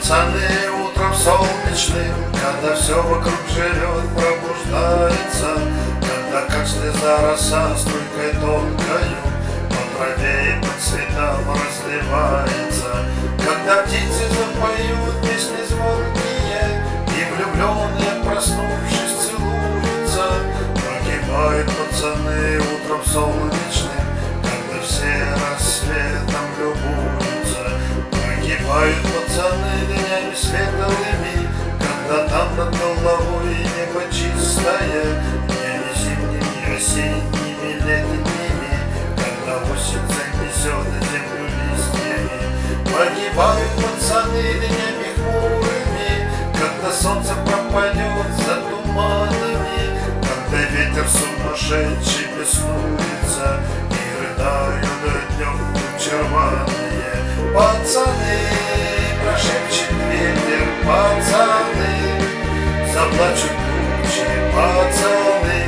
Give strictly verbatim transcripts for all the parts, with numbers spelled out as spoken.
Пацаны утром солнечным, когда все вокруг живет, пробуждается, когда как слеза роса струйкой тонкою по траве и по цветам разливается, когда птицы запоют песни звонкие и влюбленные, проснувшись, целуются. Погибают пацаны утром солнечным, когда все рассветом любуются. Погибают пацаны днями светлыми, когда там над головой небо чистое, днями зимними, осенними, летними, когда осень занесет землю листьями. Погибают пацаны днями хмурыми, когда солнце пропадет за туманами, когда ветер сумасшедший беснуется и рыдают днем тучи рваные. Пацаны, прошепчет ветер, пацаны, заплачут тучи, пацаны.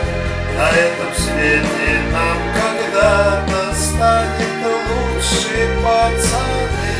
На этом свете нам когда-то станет лучше, пацаны.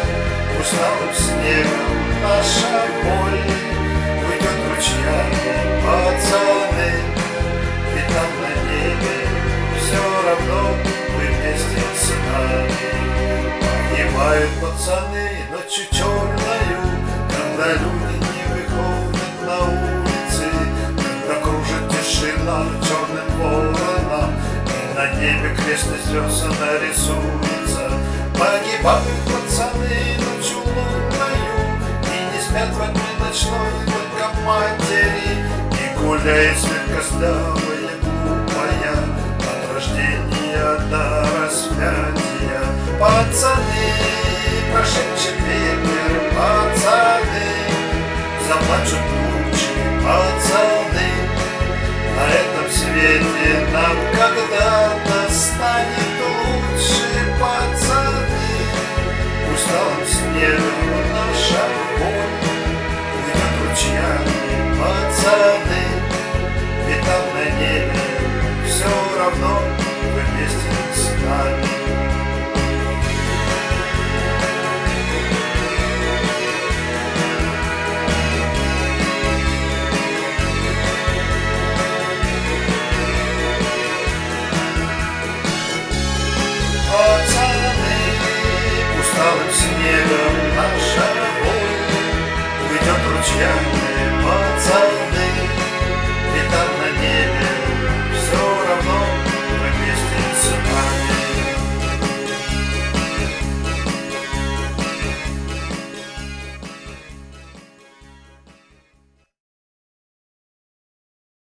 Усталым снегом наша боль уйдет ручьями, пацаны. Ведь там на небе все равно мы вместе с нами. Погибают пацаны ночью черною, когда люди не выходят на улицы, когда кружит тишина черным вороном, и на небе крест и звезд нарисуется. Погибают пацаны ночью лунною, и не спят во тьме ночной только матери, и гуляет светкослявая глупая от рождения до распятия. Пацаны, прошепчет ветер, пацаны, заплачут тучи, пацаны. На этом свете нам когда